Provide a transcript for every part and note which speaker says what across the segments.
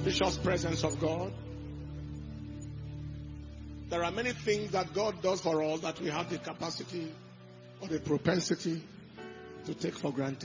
Speaker 1: auspicious presence of God. There are many things that God does for us that we have the capacity or the propensity to take for granted.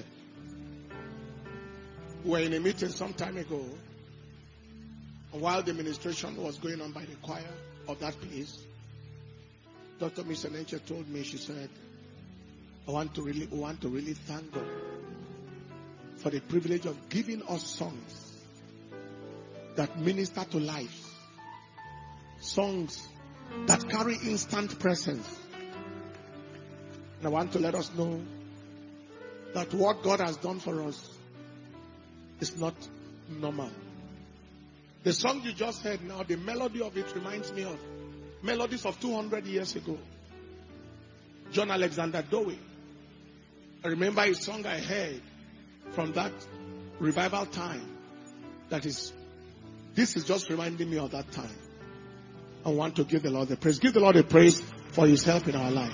Speaker 1: We were in a meeting some time ago, and while the ministration was going on by the choir of that place, Dr. Misenenche told me, she said, we want to really thank God for the privilege of giving us songs that minister to lives. Songs that carry instant presence. And I want to let us know that what God has done for us is not normal. The song you just heard now, the melody of it reminds me of melodies of 200 years ago. John Alexander Dowie. I remember a song I heard from that revival time. This is just reminding me of that time. I want to give the Lord the praise. Give the Lord the praise for His help in our lives.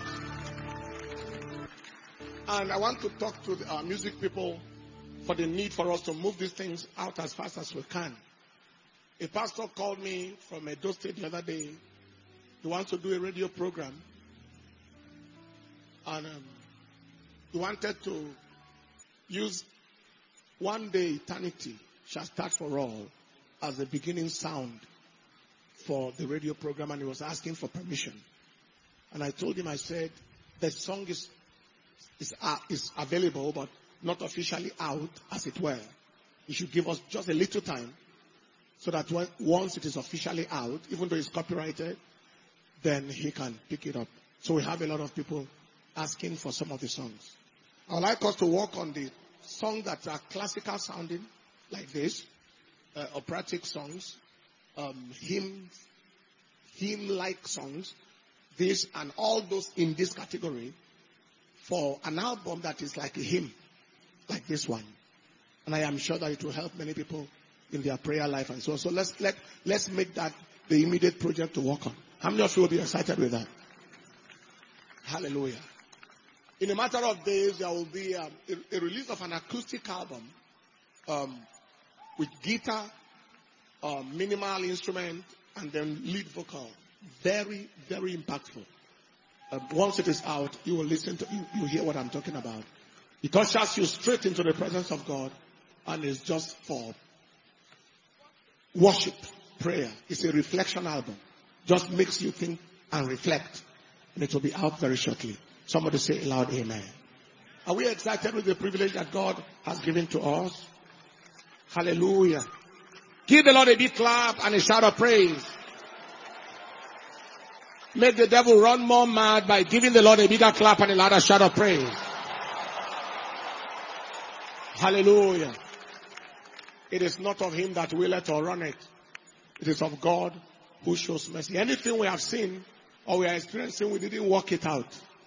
Speaker 1: And I want to talk to our music people for the need for us to move these things out as fast as we can. A pastor called me from Edo State the other day. He wants to do a radio program. And he wanted to use One Day Eternity Shall Start for All as the beginning sound for the radio program, and he was asking for permission. And I told him, I said, the song is available, but not officially out, as it were. He should give us just a little time, so that once it is officially out, even though it's copyrighted, then he can pick it up. So we have a lot of people asking for some of the songs. I would like us to work on the songs that are classical sounding, like this, operatic songs, hymn-like songs, this and all those in this category, for an album that is like a hymn, like this one. And I am sure that it will help many people in their prayer life and so on. So let's make that the immediate project to work on. How many of you will be excited with that? Hallelujah. In a matter of days, there will be a release of an acoustic album with guitar, minimal instrument, and then lead vocal. Very, very impactful. Once it is out, you will listen to, you hear what I'm talking about. It ushers you straight into the presence of God, and it's just for worship, prayer. It's a reflection album. Just makes you think and reflect. And it will be out very shortly. Somebody say aloud, amen. Are we excited with the privilege that God has given to us? Hallelujah. Give the Lord a big clap and a shout of praise. Make the devil run more mad by giving the Lord a bigger clap and a louder shout of praise. Hallelujah. It is not of him that willeth or runneth. It is of God who shows mercy. Anything we have seen or we are experiencing, we didn't work it out.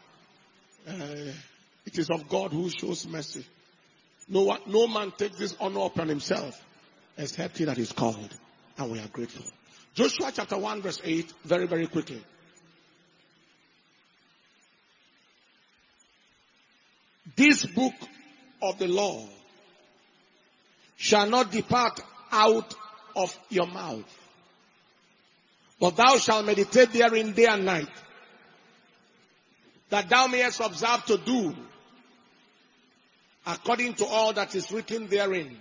Speaker 1: It is of God who shows mercy. No man takes this honor upon himself except he that is called. And we are grateful. Joshua chapter 1 verse 8, very, very quickly. This book of the law shall not depart out of your mouth, but thou shalt meditate therein day and night, that thou mayest observe to do according to all that is written therein.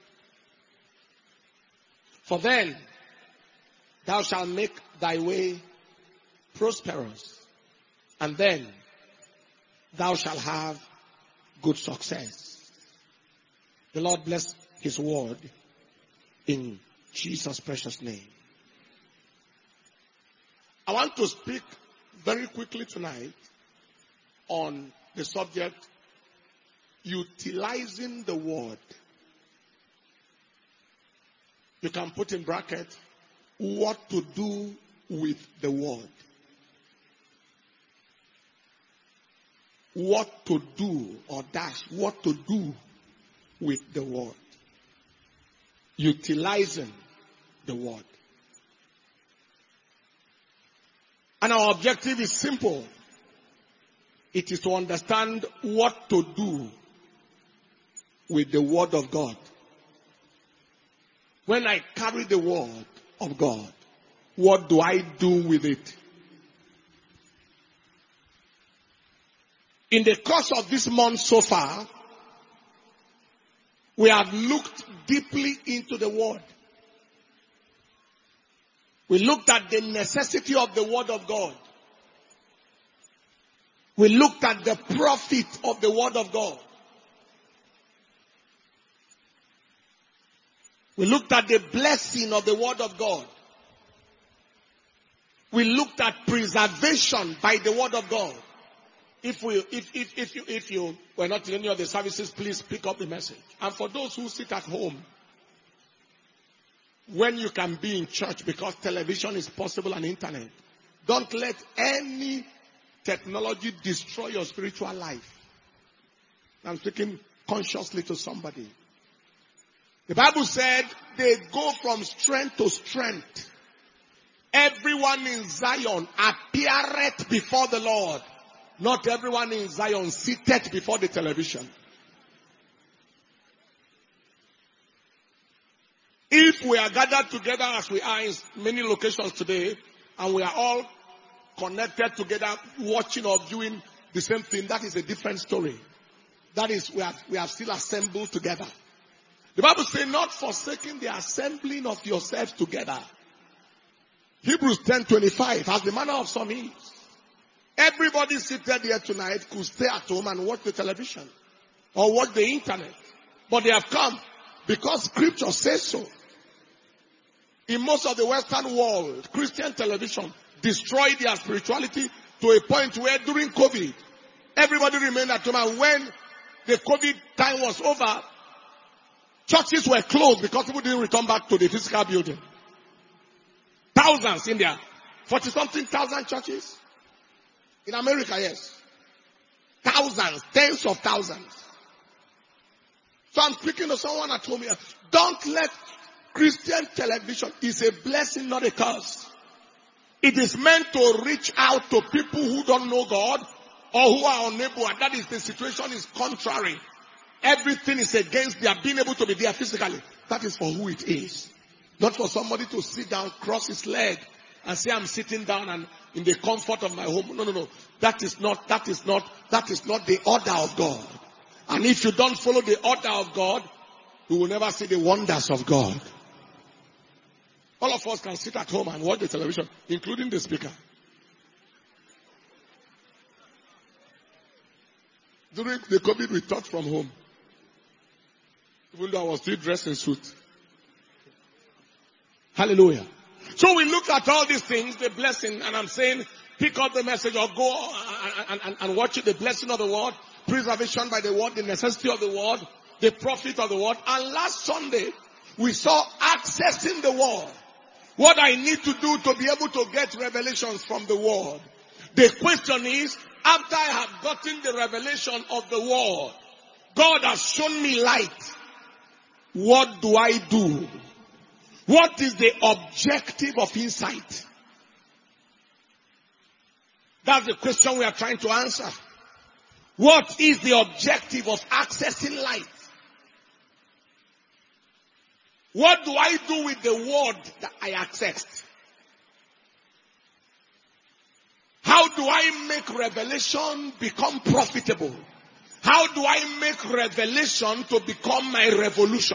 Speaker 1: For then thou shalt make thy way prosperous, and then thou shalt have good success. The Lord bless His word in Jesus' precious name. I want to speak very quickly tonight on the subject utilizing the word. You can put in bracket what to do with the word. What to do or dash what to do with the word. Utilizing the word. And our objective is simple. It is to understand what to do with the word of God. When I carry the word of God, what do I do with it? In the course of this month so far, we have looked deeply into the word. We looked at the necessity of the word of God. We looked at the profit of the word of God. We looked at the blessing of the word of God. We looked at preservation by the word of God. If you were not in any of the services, please pick up the message. And for those who sit at home, when you can be in church because television is possible and internet, don't let any technology destroy your spiritual life. I'm speaking consciously to somebody. The Bible said they go from strength to strength. Everyone in Zion appeareth before the Lord. Not everyone in Zion seated before the television. If we are gathered together as we are in many locations today, and we are all connected together, watching or viewing the same thing, that is a different story. That is, we have still assembled together. The Bible says, not forsaking the assembling of yourselves together. Hebrews 10:25, as the manner of some is. Everybody seated here tonight could stay at home and watch the television or watch the internet. But they have come because scripture says so. In most of the Western world, Christian television destroyed their spirituality to a point where during COVID, everybody remained at home. And when the COVID time was over, churches were closed because people didn't return back to the physical building. Thousands in there. 40-something thousand churches. In America, yes. Thousands, tens of thousands. So I'm speaking to someone at home here. Don't let Christian television, is a blessing, not a curse. It is meant to reach out to people who don't know God or who are unable, and that is the situation is contrary. Everything is against their being able to be there physically. That is for who it is. Not for somebody to sit down, cross his leg, and say, I'm sitting down and in the comfort of my home. No. That is not the order of God. And if you don't follow the order of God, you will never see the wonders of God. All of us can sit at home and watch the television, including the speaker. During the COVID, we taught from home. Even though I was still dressed in suit. Hallelujah. So we look at all these things, the blessing, and I'm saying, pick up the message or go and watch it, the blessing of the word, preservation by the word, the necessity of the word, the profit of the word. And last Sunday, we saw accessing the word. What I need to do to be able to get revelations from the word. The question is, after I have gotten the revelation of the word, God has shown me light. What do I do? What is the objective of insight? That's the question we are trying to answer. What is the objective of accessing light? What do I do with the word that I accessed? How do I make revelation become profitable? How do I make revelation to become my revolution?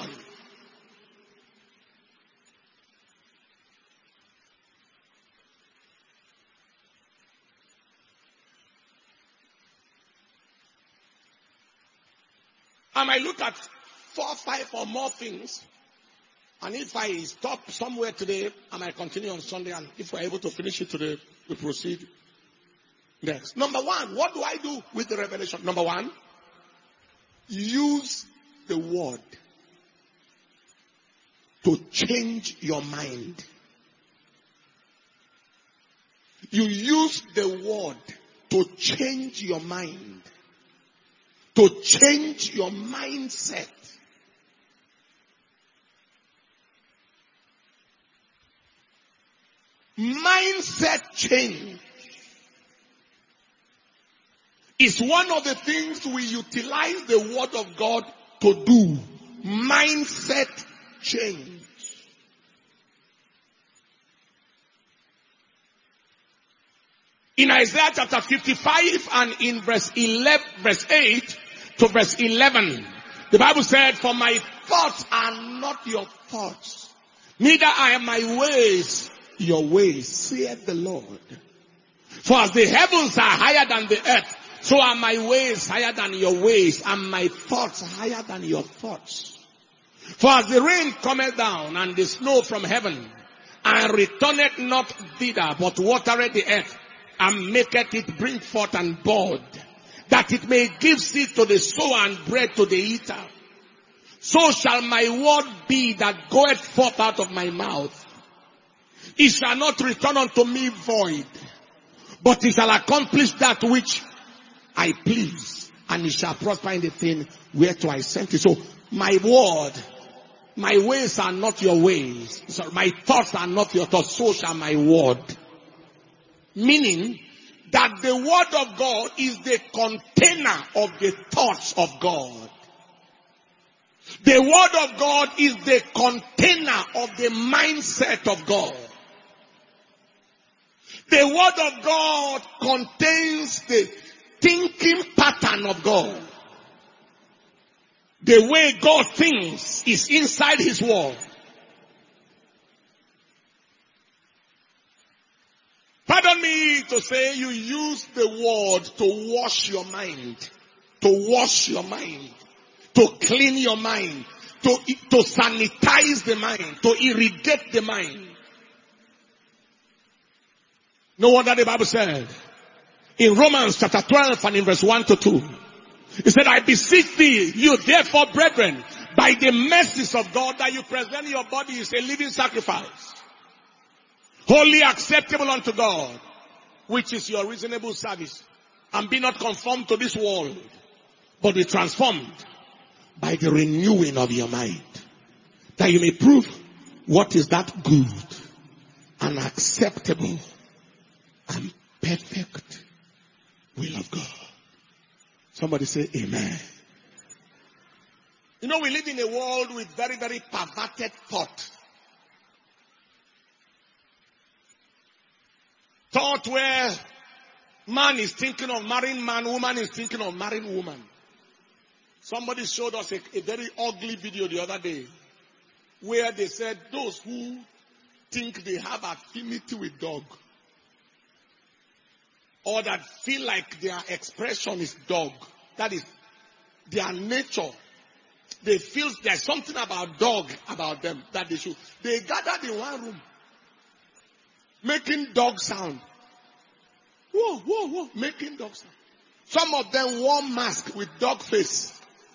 Speaker 1: I might look at 4, 5 or more things. And if I stop somewhere today, I might continue on Sunday. And if we're able to finish it today, we proceed next. Number 1, what do I do with the revelation? Number 1, use the word to change your mind. You use the word to change your mind. To change your mindset. Mindset change is one of the things we utilize the word of God to do. Mindset change. In Isaiah chapter 55 and in verse 8 to verse 11, the Bible said, for my thoughts are not your thoughts, neither are my ways your ways, saith the Lord. For as the heavens are higher than the earth, so are my ways higher than your ways, and my thoughts higher than your thoughts. For as the rain cometh down, and the snow from heaven, and returneth not thither, but watereth the earth, and maketh it bring forth and bud, that it may give seed to the sower and bread to the eater. So shall my word be that goeth forth out of my mouth. It shall not return unto me void, but it shall accomplish that which I please, and it shall prosper in the thing whereto I sent it. So my word, my ways are not your ways. So my thoughts are not your thoughts. So shall my word. Meaning that the word of God is the container of the thoughts of God. The word of God is the container of the mindset of God. The word of God contains the thinking pattern of God. The way God thinks is inside his word. Pardon me to say, you use the word to wash your mind, to wash your mind, to clean your mind, to sanitize the mind, to irrigate the mind. No wonder the Bible said in Romans chapter 12 and in verse 1 to 2, it said, I beseech thee, you therefore brethren, by the mercies of God, that you present your body as a living sacrifice, wholly acceptable unto God, which is your reasonable service. And be not conformed to this world, but be transformed by the renewing of your mind, that you may prove what is that good and acceptable and perfect will of God. Somebody say amen. You know, we live in a world with very, very perverted thought. Thought where man is thinking of marrying man, woman is thinking of marrying woman. Somebody showed us a very ugly video the other day where they said those who think they have affinity with dog, or that feel like their expression is dog, that is their nature, they feel there's something about dog about them that they should. They gathered in one room making dog sound. Whoa, whoa, whoa, making dog sound. Some of them wore masks with dog face.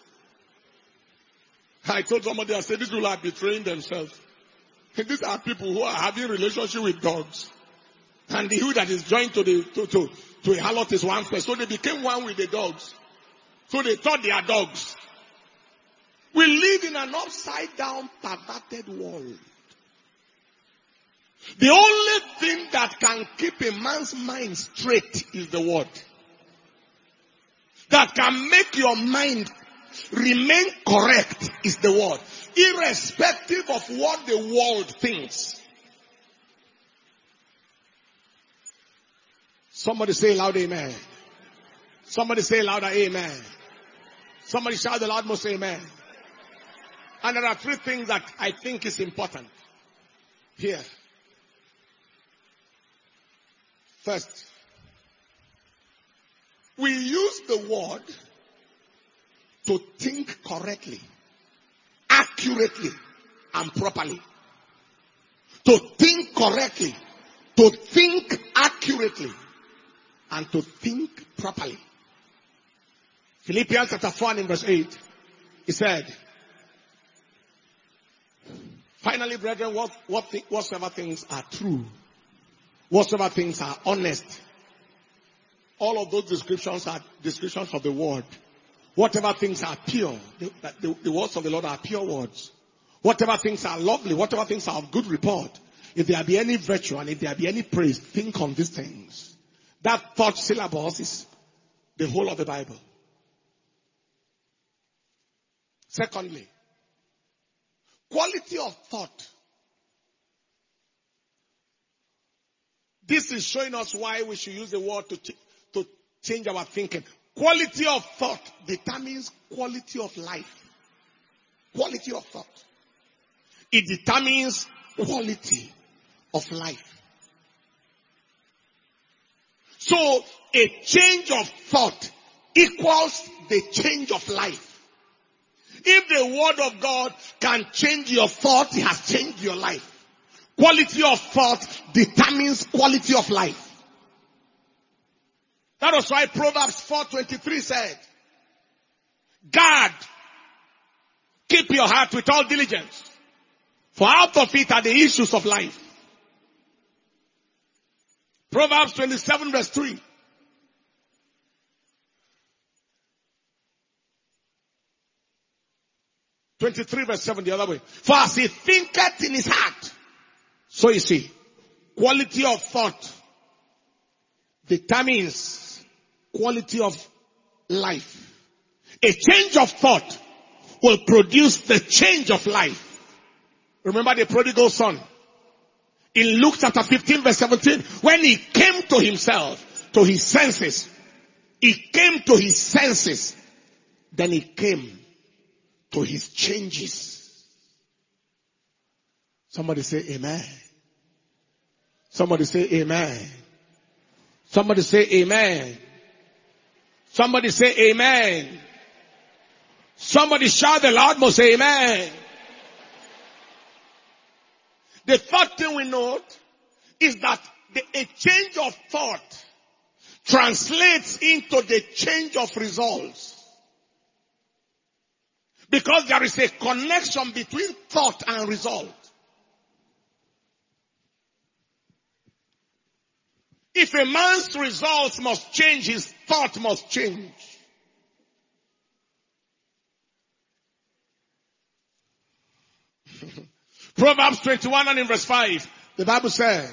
Speaker 1: I told somebody, I said, these people are betraying themselves. And these are people who are having relationship with dogs. And the who that is joined to a harlot is one person. So they became one with the dogs. So they thought they are dogs. We live in an upside down, perverted world. The only thing that can keep a man's mind straight is the word. That can make your mind remain correct is the word. Irrespective of what the world thinks. Somebody say loud amen. Somebody say louder amen. Somebody shout the loud most amen. And there are three things that I think is important here. First, we use the word to think correctly, accurately, and properly. To think correctly, to think accurately, and to think properly. Philippians chapter 4 and verse 8, he said, finally, brethren, whatsoever things are true, whatsoever things are honest, all of those descriptions are descriptions of the word. Whatever things are pure, the words of the Lord are pure words. Whatever things are lovely, whatever things are of good report, if there be any virtue and if there be any praise, think on these things. That thought syllabus is the whole of the Bible. Secondly, quality of thought This is showing us why we should use the word to change our thinking. Quality of thought determines quality of life. Quality of thought. It determines quality of life. So, a change of thought equals the change of life. If the word of God can change your thought, it has changed your life. Quality of thought determines quality of life. That was why Proverbs 4:23 said, guard, keep your heart with all diligence, for out of it are the issues of life. Proverbs 27 verse 3. (23 verse 7) the other way. For as he thinketh in his heart, so is he. Quality of thought determines quality of life. A change of thought will produce the change of life. Remember the prodigal son. In Luke chapter 15 verse 17, when he came to himself, to his senses, he came to his senses, then he came to his changes. Somebody say amen. Somebody say amen. Somebody say amen. Somebody say amen. Somebody shout the loud most amen. The third thing we note is that a change of thought translates into the change of results. Because there is a connection between thought and result. If a man's results must change, his thought must change. Proverbs 21 and in verse 5, the Bible said,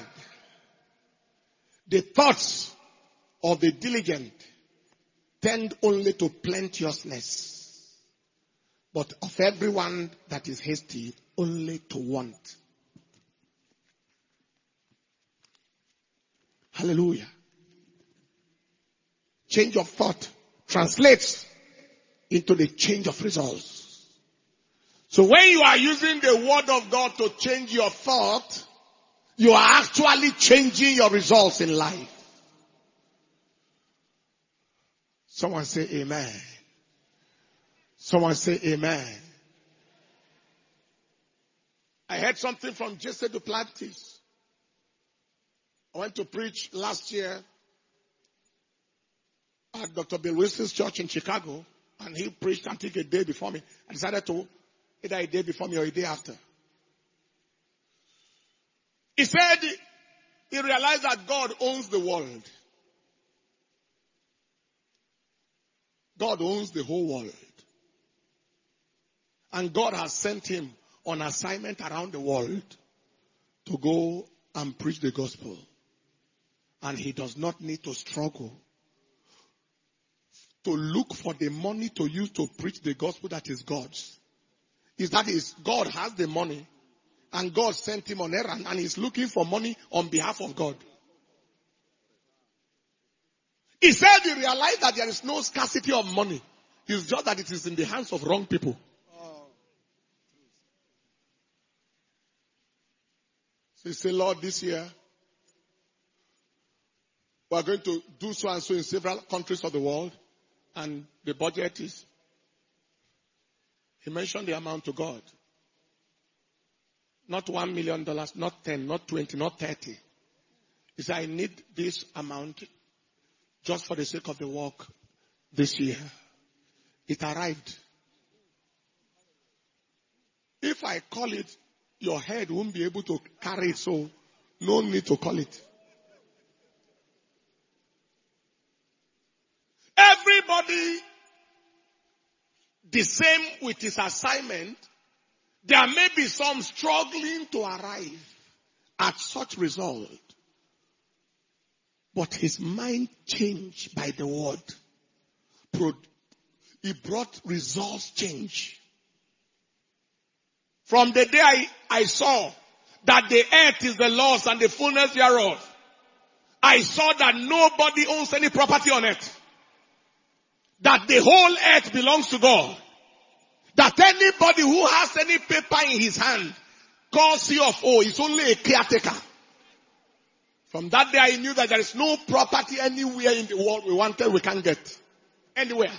Speaker 1: the thoughts of the diligent tend only to plenteousness, but of everyone that is hasty, only to want. Hallelujah. Change of thought translates into the change of results. So when you are using the word of God to change your thought, you are actually changing your results in life. Someone say amen. Someone say amen. I heard something from Jesse Duplantis. I went to preach last year at Dr. Bill Wilson's church in Chicago, and he preached, I think, a day before me. I decided to either a day before me or a day after. He said he realized that God owns the world. God owns the whole world. And God has sent him on assignment around the world to go and preach the gospel. And he does not need to struggle to look for the money to use to preach the gospel that is God's. God has the money, and God sent him on errand, and he's looking for money on behalf of God. He said he realized that there is no scarcity of money. It's just that it is in the hands of wrong people. So he said, Lord, this year, we are going to do so and so in several countries of the world, and the budget is. He mentioned the amount to God. Not $1 million, not 10, not 20, not 30. He said, I need this amount just for the sake of the work this year. It arrived. If I call it, your head won't be able to carry it, so no need to call it. Everybody the same with his assignment. There may be some struggling to arrive at such result. But his mind changed by the word. He brought results change. From the day I saw that the earth is the Lord's and the fullness thereof, I saw that nobody owns any property on earth. That the whole earth belongs to God. That anybody who has any paper in his hand called CFO is only a caretaker. From that day I knew that there is no property anywhere in the world we wanted we can't get. Anywhere.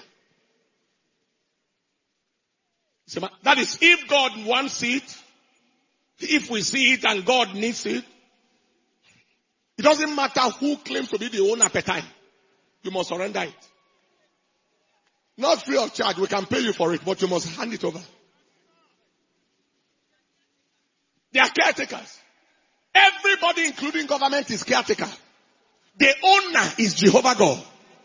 Speaker 1: That is if God wants it, if we see it and God needs it, it doesn't matter who claims to be the owner per time. You must surrender it. Not free of charge. We can pay you for it, but you must hand it over. They are caretakers. Everybody, including government, is caretaker. The owner is Jehovah God.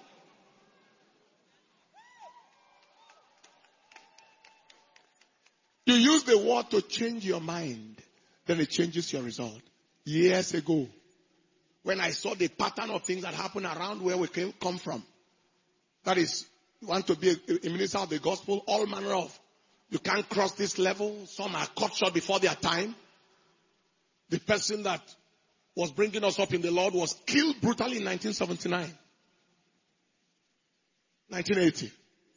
Speaker 1: You use the word to change your mind, then it changes your result. Years ago, when I saw the pattern of things that happen around where we come from, that is, you want to be a minister of the gospel, all manner of, you can't cross this level. Some are cut short before their time. The person that was bringing us up in the Lord was killed brutally in 1979. 1980.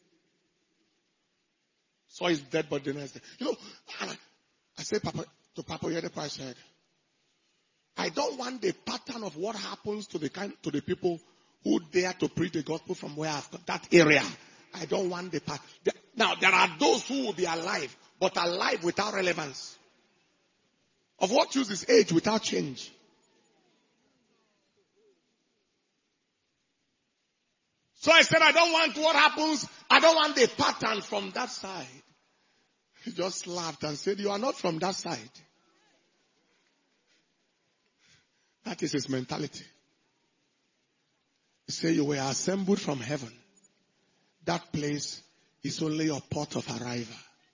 Speaker 1: Saw his dead body the next day. You know, I said to Papa Oyedepo, I said, I don't want the pattern of what happens to the people who dare to preach the gospel from where I've got that area. I don't want the pattern. Now, there are those who will be alive, but alive without relevance. Of what use is age without change? So I said, I don't want what happens. I don't want the pattern from that side. He just laughed and said, you are not from that side. That is his mentality. He said, you were assembled from heaven. That place is only your port of arrival.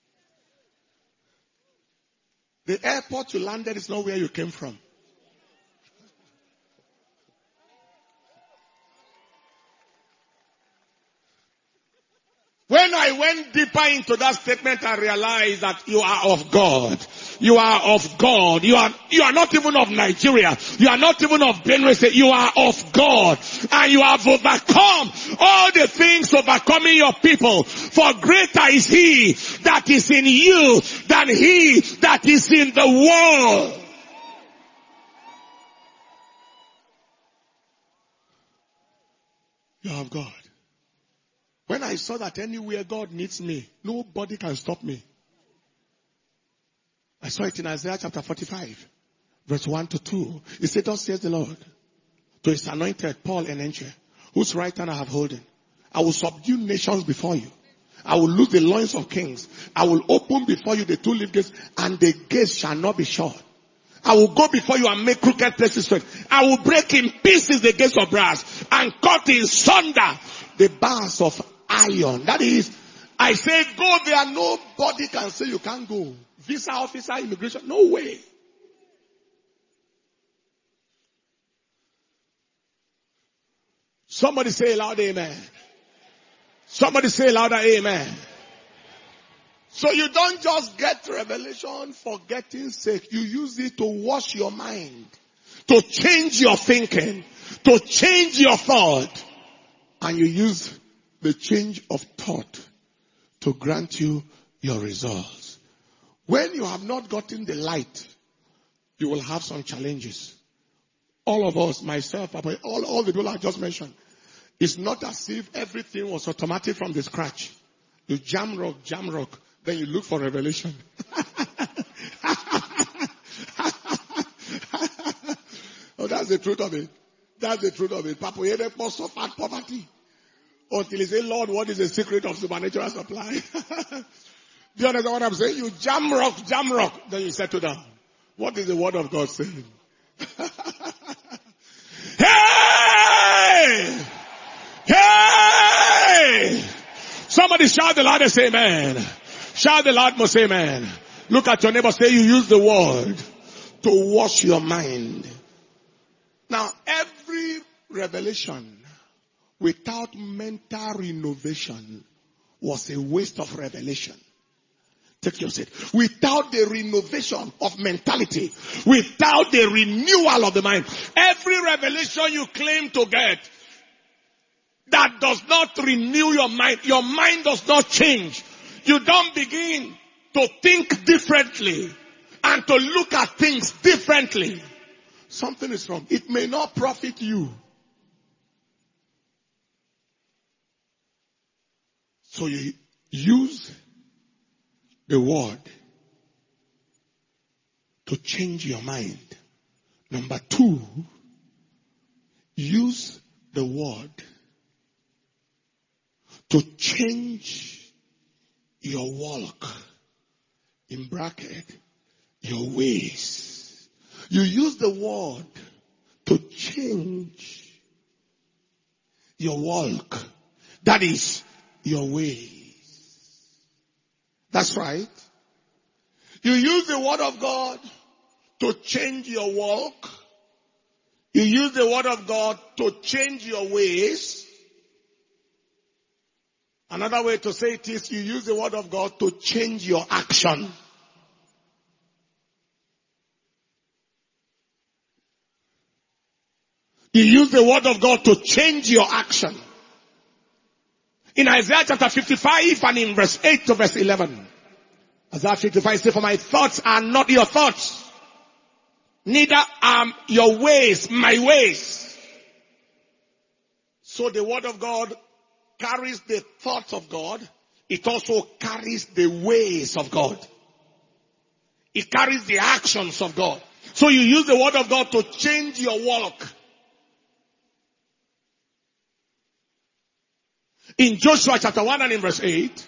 Speaker 1: The airport you landed is not where you came from. When I went deeper into that statement, I realized that you are of God. You are of God. You are not even of Nigeria. You are not even of Benue State. You are of God. And you have overcome all the things overcoming your people. For greater is he that is in you than he that is in the world. You are of God. When I saw that anywhere God needs me, nobody can stop me. I saw it in Isaiah chapter 45, verse 1 to 2. He said, thus says the Lord, to his anointed Paul Enenche, whose right hand I have holden. I will subdue nations before you. I will loose the loins of kings. I will open before you the two-leaf gates, and the gates shall not be shut. I will go before you and make crooked places straight. I will break in pieces the gates of brass, and cut in sunder the bars of iron. That is, I say go there, nobody can say you can't go. Visa officer, immigration, no way. Somebody say loud amen. Somebody say louder amen. So you don't just get revelation for getting sake. You use it to wash your mind, to change your thinking, to change your thought. And you use the change of thought to grant you your results. When you have not gotten the light, you will have some challenges. All of us, myself, all the people I just mentioned, it's not as if everything was automatic from the scratch. You jam rock, then you look for revelation. Oh, that's the truth of it. That's the truth of it. Papa Oyedepo suffered poverty until he said, Lord, what is the secret of supernatural supply? Do you understand what I'm saying? You jam rock, then you settle down. What is the word of God saying? Hey! Hey! Somebody shout the loudest amen. Shout the loudest amen. Look at your neighbor, say you use the word to wash your mind. Now, every revelation without mental renovation was a waste of revelation. Take your seat. Without the renovation of mentality, without the renewal of the mind, every revelation you claim to get that does not renew your mind does not change. You don't begin to think differently and to look at things differently. Something is wrong. It may not profit you. So you use the word to change your mind. Number 2, use the word to change your walk. In bracket, your ways. You use the word to change your walk. That is your ways. That's right. You use the word of God to change your walk. You use the word of God to change your ways. Another way to say it is you use the word of God to change your action. You use the word of God to change your action. In Isaiah chapter 55 and in verse 8 to verse 11. Isaiah 55 says, for my thoughts are not your thoughts, neither are your ways my ways. So the word of God carries the thoughts of God. It also carries the ways of God. It carries the actions of God. So you use the word of God to change your walk. In Joshua chapter 1 and in verse 8,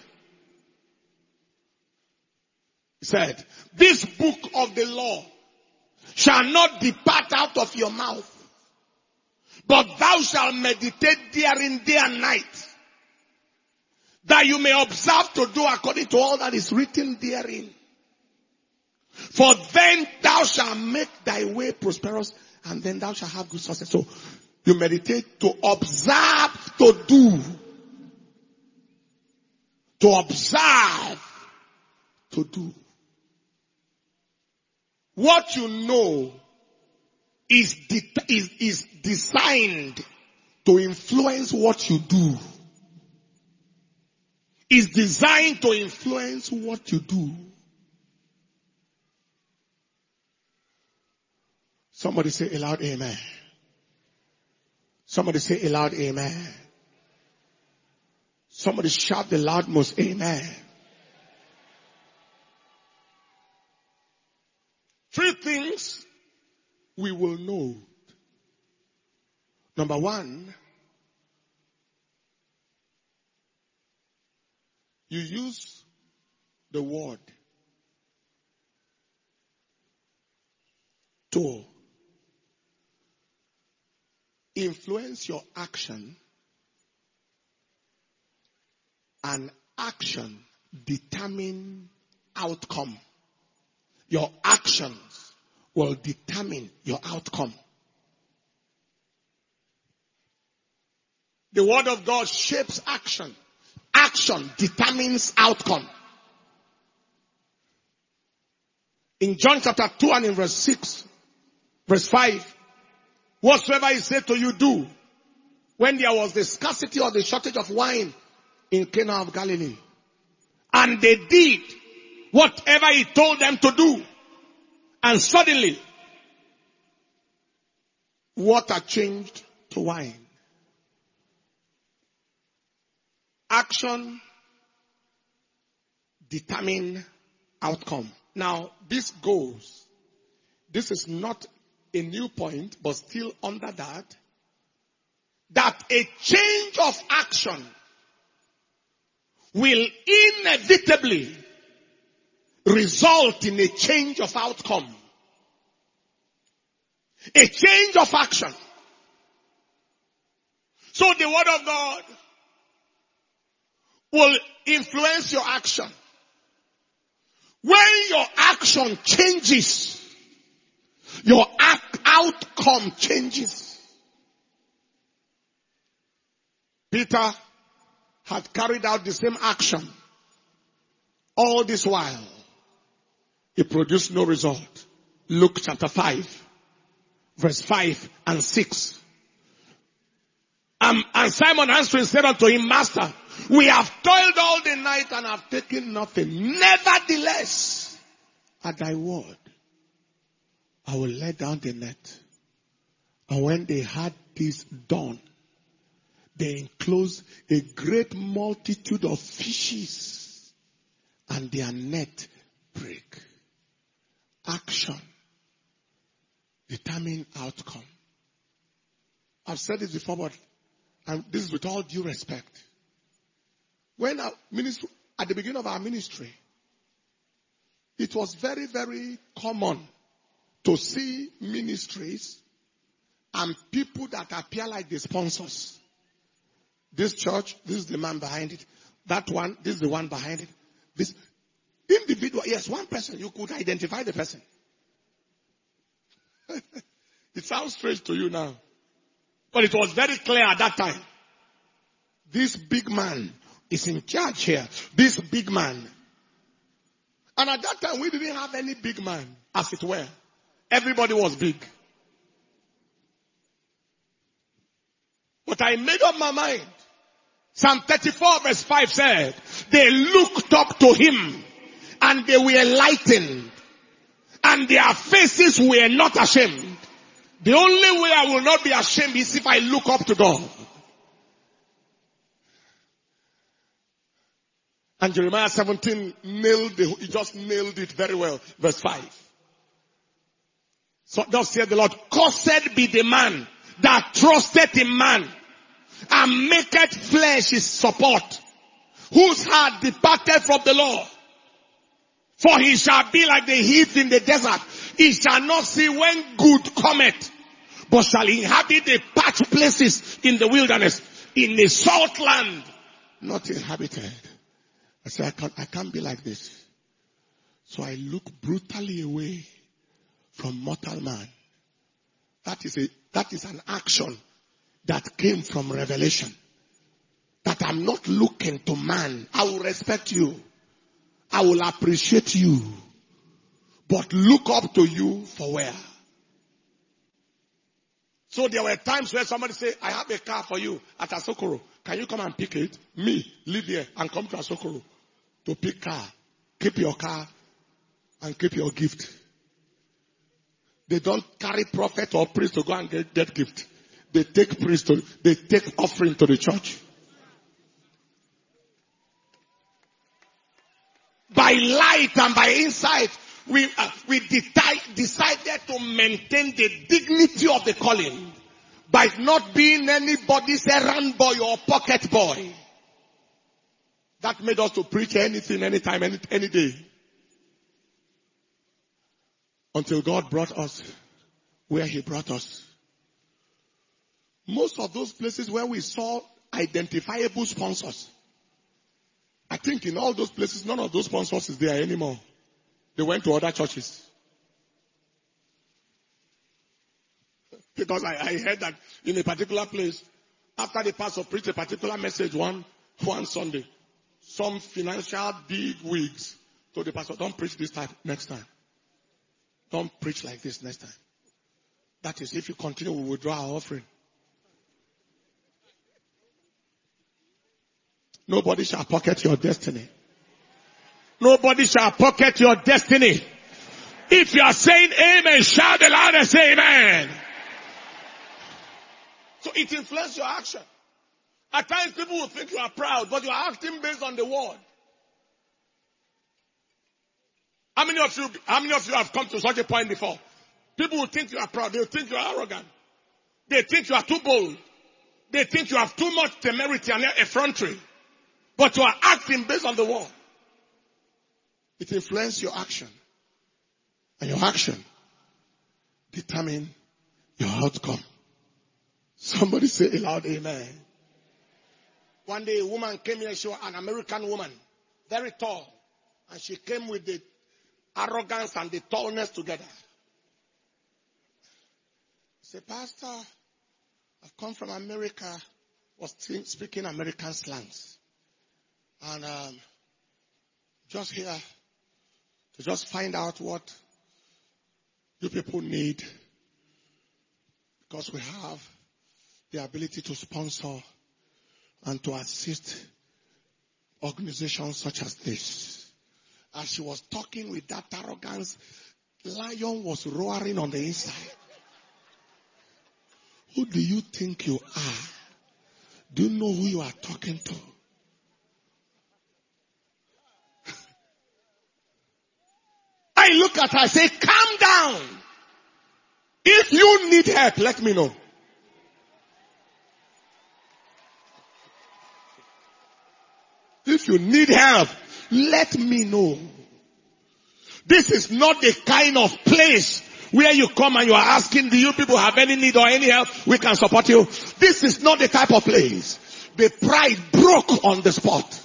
Speaker 1: he said, this book of the law shall not depart out of your mouth, but thou shalt meditate therein day and night, that you may observe to do according to all that is written therein. For then thou shalt make thy way prosperous, and then thou shalt have good success. So you meditate to observe to do. To observe to do. What you know is designed to influence what you do. Is designed to influence what you do. Somebody say a loud amen. Somebody say a loud amen. Somebody shout the loudmost amen. 3 things we will know. Number 1, you use the word to influence your action, and action determine outcome. Your actions will determine your outcome. The word of God shapes action. Action determines outcome. In John chapter 2 and in verse 6, verse 5, whatsoever he said to you do, when there was the scarcity or the shortage of wine in Cana of Galilee. And they did whatever he told them to do. And suddenly, water changed to wine. Action determine outcome. Now, this is not a new point, but still under that a change of action will inevitably result in a change of outcome. A change of action. So the word of God will influence your action. When your action changes, your outcome changes. Peter had carried out the same action All this while, he produced no result. Luke chapter 5, verse 5 and 6. And Simon answering said unto him, Master, we have toiled all the night and have taken nothing. Nevertheless, at thy word, I will let down the net. And when they had this done, they enclosed a great multitude of fishes, and their net break. Action determine outcome. I've said this before, but this is with all due respect. When at the beginning of our ministry, it was very, very common to see ministries and people that appear like the sponsors. This church, this is the man behind it. That one, this is the one behind it. This individual, yes, one person, you could identify the person. It sounds strange to you now. But it was very clear at that time. This big man is in charge here. This big man. And at that time, we didn't have any big man, as it were. Everybody was big. But I made up my mind. Psalm 34 verse 5 said, they looked up to him and they were enlightened and their faces were not ashamed. The only way I will not be ashamed is if I look up to God. And Jeremiah 17 he just nailed it very well. Verse 5. So thus said the Lord, cursed be the man that trusted in man and maketh flesh his support, whose heart departed from the Lord. For he shall be like the heath in the desert. He shall not see when good cometh, but shall inhabit the parched places in the wilderness, in a salt land, not inhabited. I said, I can't be like this. So I look brutally away from mortal man. That is an action that came from revelation. That I'm not looking to man. I will respect you. I will appreciate you. But look up to you for where? So there were times where somebody say, I have a car for you at Asokoro. Can you come and pick it? Me, live here and come to Asokoro to pick car. Keep your car and keep your gift. They don't carry prophet or priest to go and get gift. They take they take offering to the church. By light and by insight, we decided to maintain the dignity of the calling by not being anybody's errand boy or pocket boy. That made us to preach anything, anytime, any day. Until God brought us where he brought us. Most of those places where we saw identifiable sponsors, I think in all those places, none of those sponsors is there anymore. They went to other churches. Because I heard that in a particular place, after the pastor preached a particular message one Sunday, some financial big wigs told the pastor, don't preach this time next time. Don't preach like this next time. That is, if you continue, we will withdraw our offering. Nobody shall pocket your destiny. Nobody shall pocket your destiny. If you are saying amen, shout the loudest amen. So it influences your action. At times people will think you are proud, but you are acting based on the word. How many of you have come to such a point before? People will think you are proud. They will think you are arrogant. They think you are too bold. They think you have too much temerity and effrontery. But you are acting based on the word. It influences your action. And your action determines your outcome. Somebody say a loud amen. One day a woman came here, she was an American woman, very tall. And she came with the arrogance and the tallness together. Say, Pastor, I've come from America, was speaking American slangs. And just here to just find out what you people need, because we have the ability to sponsor and to assist organizations such as this. As she was talking with that arrogance, lion was roaring on the inside. Who do you think you are? Do you know who you are talking to? I look at her, I say, calm down. If you need help, let me know. If you need help, let me know. This is not the kind of place where you come and you are asking, do you people have any need or any help? We can support you. This is not the type of place. The pride broke on the spot.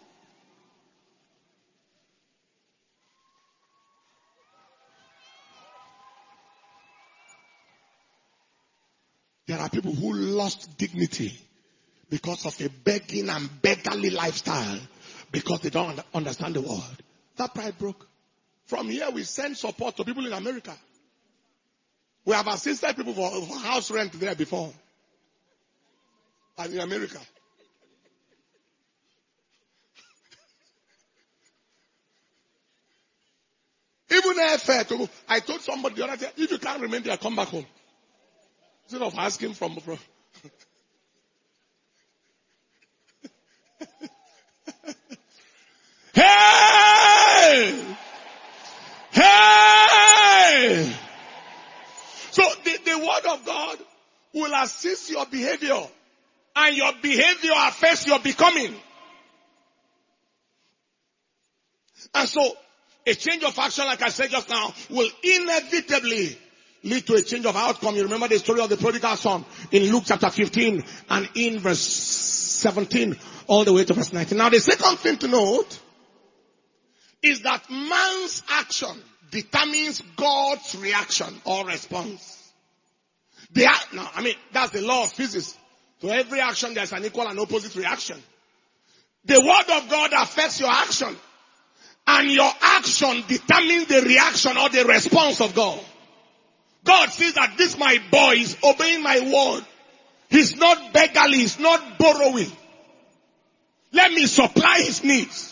Speaker 1: There are people who lost dignity because of a begging and beggarly lifestyle, because they don't understand the word. That pride broke. From here we send support to people in America. We have assisted people for house rent there before. And in America. Even airfare to go. I told somebody the other day, if you can't remain there, come back home. Instead of asking from Hey! Hey! So the word of God will assist your behavior, and your behavior affects your becoming. And so a change of action, like I said just now, will inevitably lead to a change of outcome. You remember the story of the prodigal son in Luke chapter 15 and in verse 17 all the way to verse 19. Now the second thing to note is that man's action determines God's reaction or response. That's the law of physics. To every action there's an equal and opposite reaction. The word of God affects your action, and your action determines the reaction or the response of God. God sees that this my boy is obeying my word. He's not beggarly, he's not borrowing. Let me supply his needs.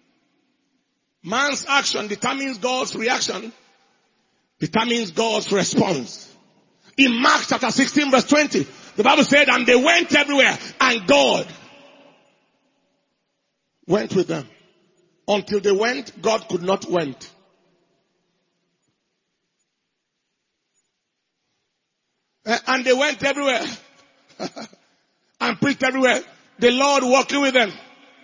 Speaker 1: Man's action determines God's reaction, determines God's response. In Mark chapter 16 verse 20, the Bible said, and they went everywhere, and God went with them. Until they went, God could not went. And they went everywhere and preached everywhere. The Lord walking with them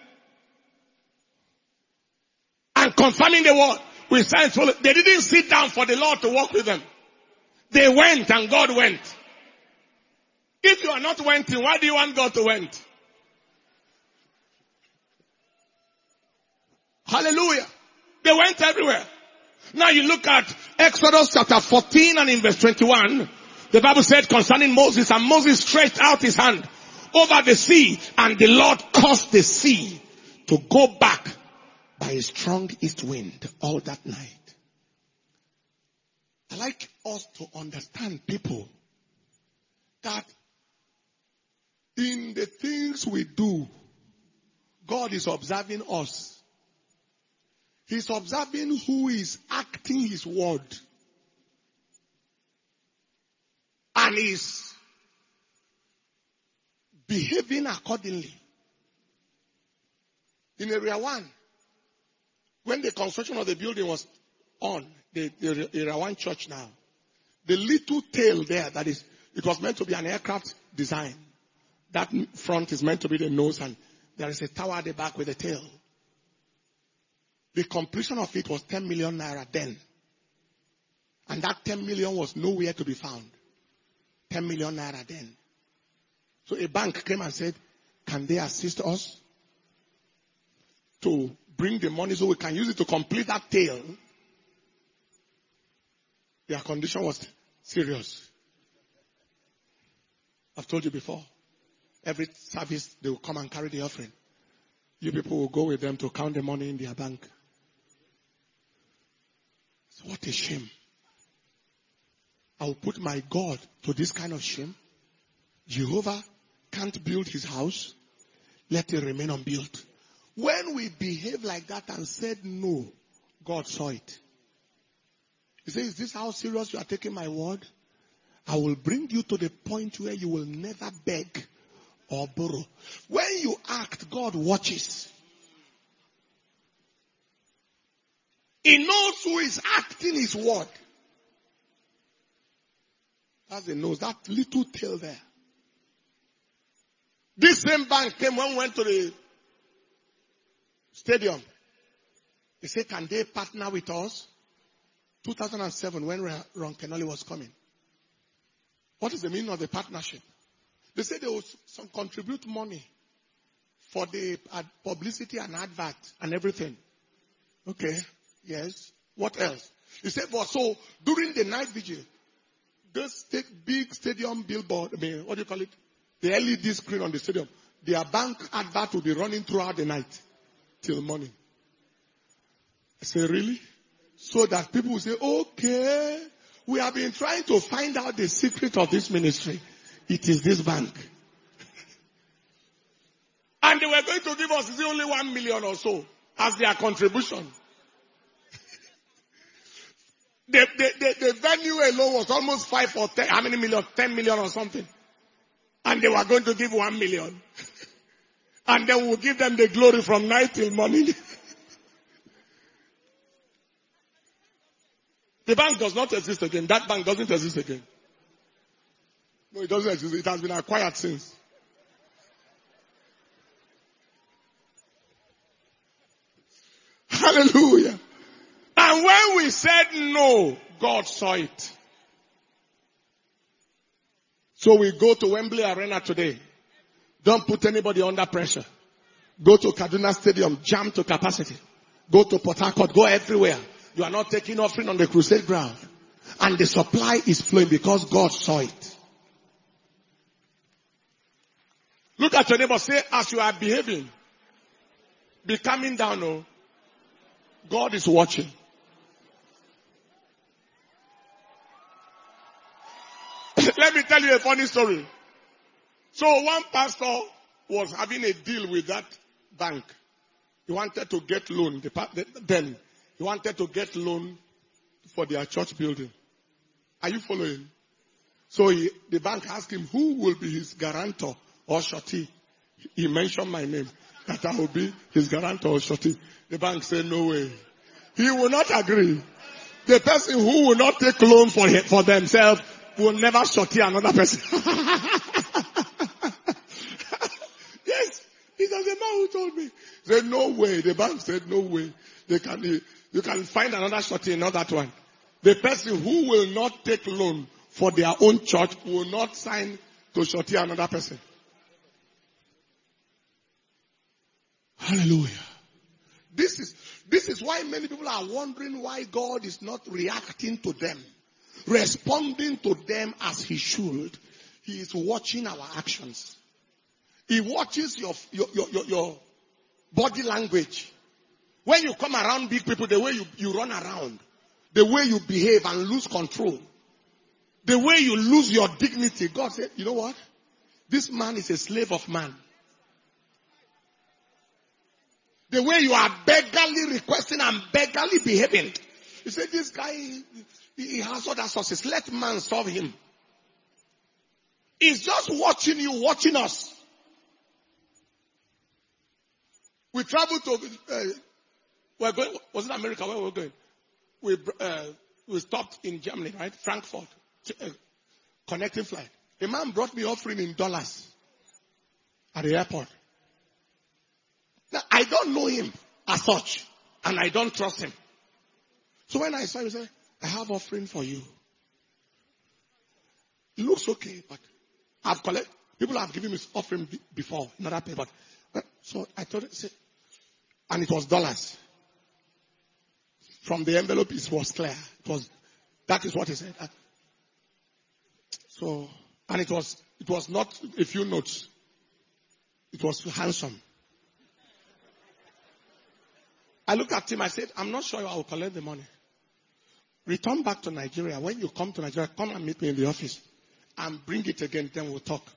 Speaker 1: and confirming the word with signs. They didn't sit down for the Lord to walk with them. They went and God went. If you are not wenting, why do you want God to went? Hallelujah. They went everywhere. Now you look at Exodus chapter 14 and in verse 21. The Bible said concerning Moses, and Moses stretched out his hand over the sea, and the Lord caused the sea to go back by a strong east wind all that night. I like us to understand, people, that in the things we do, God is observing us. He's observing who is acting his word. And is behaving accordingly. In Area 1, when the construction of the building was on, the Area 1 church now, the little tail there, it was meant to be an aircraft design. That front is meant to be the nose, and there is a tower at the back with a tail. The completion of it was 10 million naira then. And that 10 million was nowhere to be found. 10 million naira then. So a bank came and said, can they assist us to bring the money so we can use it to complete that tail? Their condition was serious. I've told you before. Every service, they will come and carry the offering. You people will go with them to count the money in their bank. So what a shame. I will put my God to this kind of shame. Jehovah can't build his house. Let it remain unbuilt. When we behave like that and said no, God saw it. He says, is this how serious you are taking my word? I will bring you to the point where you will never beg or borrow. When you act, God watches. He knows who is acting his word. That's the nose, that little tail there. This same bank came when we went to the stadium. They said, can they partner with us? 2007, when Ron Kenoly was coming. What is the meaning of the partnership? They said they will contribute money for the publicity and advert and everything. Okay, yes. What else? He said, but so during the night vigil, this big stadium billboard, what do you call it? The LED screen on the stadium, their bank advert will be running throughout the night till morning. I say, really? So that people will say, okay, we have been trying to find out the secret of this ministry. It is this bank. And they were going to give us only 1 million or so as their contribution. The venue alone was almost 5 or 10, how many million? 10 million or something. And they were going to give 1 million. And then we'll give them the glory from night till morning. The bank does not exist again. That bank doesn't exist again. No, it doesn't exist. It has been acquired since. Hallelujah. And when we said no, God saw it. So we go to Wembley Arena today. Don't put anybody under pressure. Go to Kaduna Stadium, jam to capacity. Go to Port Harcourt, go everywhere. You are not taking offering on the crusade ground. And the supply is flowing because God saw it. Look at your neighbor, say, as you are behaving, be calming down, oh. God is watching. Let me tell you a funny story. So one pastor was having a deal with that bank. He wanted to get loan. Then he wanted to get loan for their church building. Are you following? So the bank asked him who will be his guarantor or surety. He mentioned my name, that I will be his guarantor or surety. The bank said no way. He will not agree. The person who will not take loan for themselves will never surety another person. Yes, it was a man who told me. He said no way. The bank said no way. You can find another surety, not that one. The person who will not take loan for their own church will not sign to surety another person. Hallelujah. This is why many people are wondering why God is not reacting to them, responding to them as he should. He is watching our actions. He watches your body language. When you come around big people, the way you run around, the way you behave and lose control, the way you lose your dignity. God said, you know what? This man is a slave of man. The way you are beggarly requesting and beggarly behaving. He said, this guy, he has other sources. Let man solve him. He's just watching you, watching us. We traveled to, we're going, was it America where we were going? We stopped in Germany, right? Frankfurt. Connecting flight. A man brought me offering in dollars at the airport. Now, I don't know him as such, and I don't trust him. So when I saw him, I said, I have offering for you. It looks okay, but people have given me offering before, another paper. So I told him, and it was dollars. From the envelope, it was clear. That is what he said. So, and it was not a few notes. It was handsome. I looked at him, I said, I'm not sure I will collect the money. Return back to Nigeria. When you come to Nigeria, come and meet me in the office. And bring it again, then we'll talk.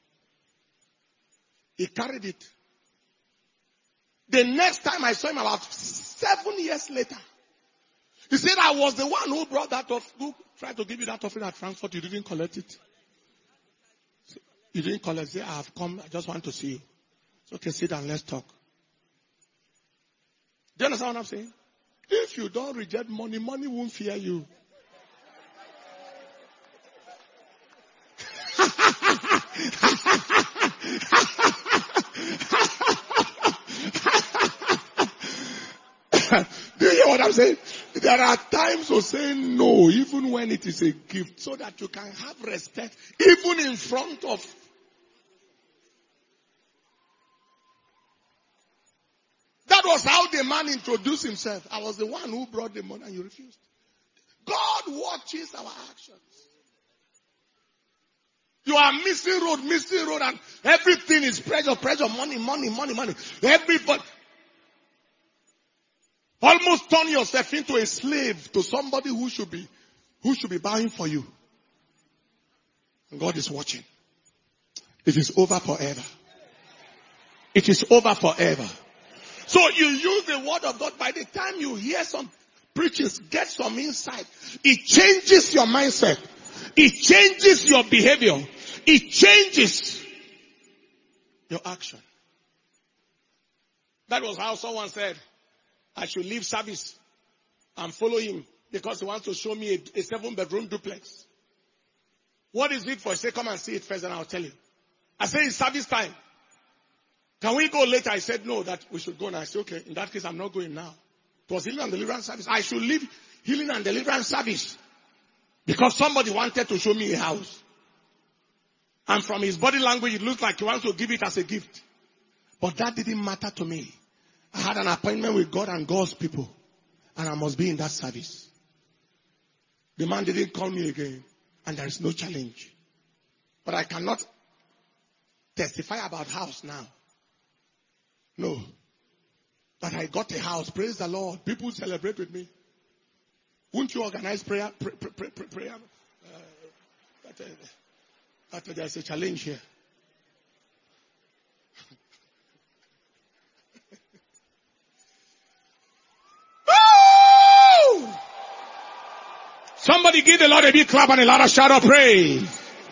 Speaker 1: He carried it. The next time I saw him, about 7 years later, he said, I was the one who brought that off, who tried to give you that offering at Frankfurt. You didn't collect it. You didn't collect it. Say, I have come. I just want to see you. It's okay, sit down. Let's talk. Do you understand what I'm saying? If you don't reject money, money won't fear you. Do you hear what I'm saying? There are times of saying no, even when it is a gift, so that you can have respect, even in front of. That was how the man introduced himself. I was the one who brought the money and you refused. God watches our actions. You are missing road, and everything is pressure, money. Everybody. Almost turn yourself into a slave to somebody who should be buying for you. And God is watching. It is over forever. It is over forever. So you use the word of God. By the time you hear some preachings, get some insight, it changes your mindset. It changes your behavior. It changes your action. That was how someone said, I should leave service and follow him because he wants to show me a 7-bedroom duplex. What is it for? I say, come and see it first and I'll tell you. I say, it's service time. Can we go later? I said, no, that we should go now. I said, okay, in that case, I'm not going now. It was healing and deliverance service. I should leave healing and deliverance service because somebody wanted to show me a house. And from his body language, it looks like he wants to give it as a gift. But that didn't matter to me. I had an appointment with God and God's people. And I must be in that service. The man didn't call me again. And there is no challenge. But I cannot testify about house now. No. But I got a house. Praise the Lord. People celebrate with me. Won't you organize prayer? Prayer? There's a challenge here. Somebody give the Lord a big clap and a lot of shout of praise.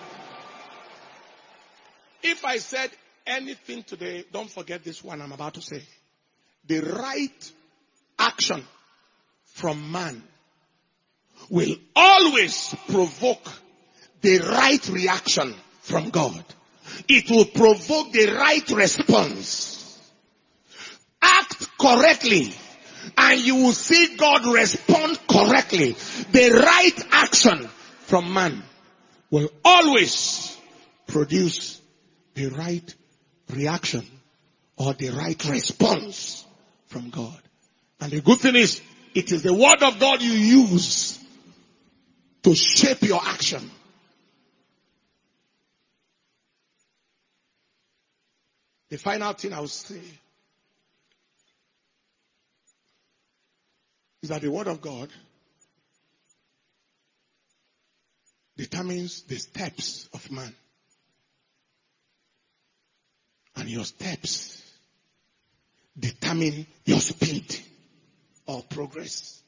Speaker 1: If I said anything today, don't forget this one I'm about to say. The right action from man will always provoke the right reaction from God. It will provoke the right response. Act correctly and you will see God respond correctly. The right action from man will always produce the right reaction or the right response from God. And the good thing is, it is the word of God you use to shape your action. The final thing I will say is that the word of God determines the steps of man. And your steps determine your speed or progress.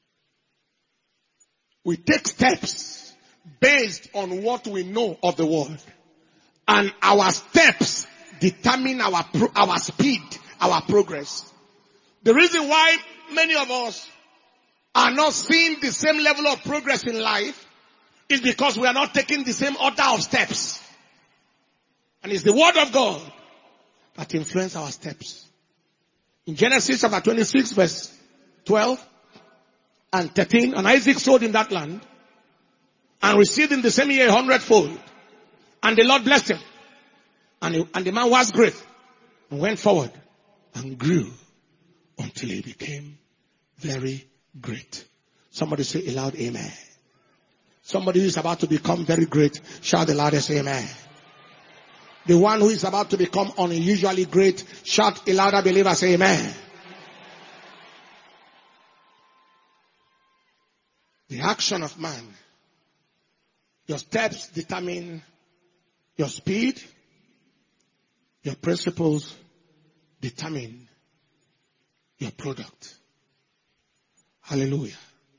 Speaker 1: We take steps based on what we know of the world. And our steps determine our speed, our progress. The reason why many of us are not seeing the same level of progress in life is because we are not taking the same order of steps. And it's the word of God that influences our steps. In Genesis chapter 26 verse 12 and 13, and Isaac sowed in that land and received in the same year 100-fold. And the Lord blessed him. And the man was great and went forward and grew until he became very great. Somebody say a loud amen. Somebody who is about to become very great, shout the loudest amen. The one who is about to become unusually great, shout a louder believer, say amen. The action of man. Your steps determine your speed. Your principles determine your product. Hallelujah.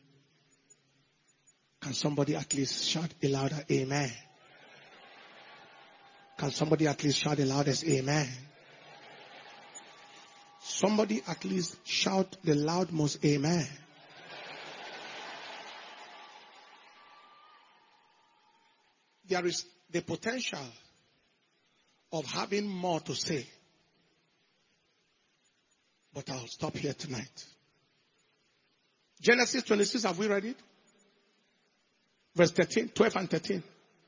Speaker 1: Can somebody at least shout a louder amen? Can somebody at least shout the loudest amen? Somebody at least shout the loudmost amen. There is the potential of having more to say. But I'll stop here tonight. Genesis 26, have we read it? Verse 13, 12 and 13.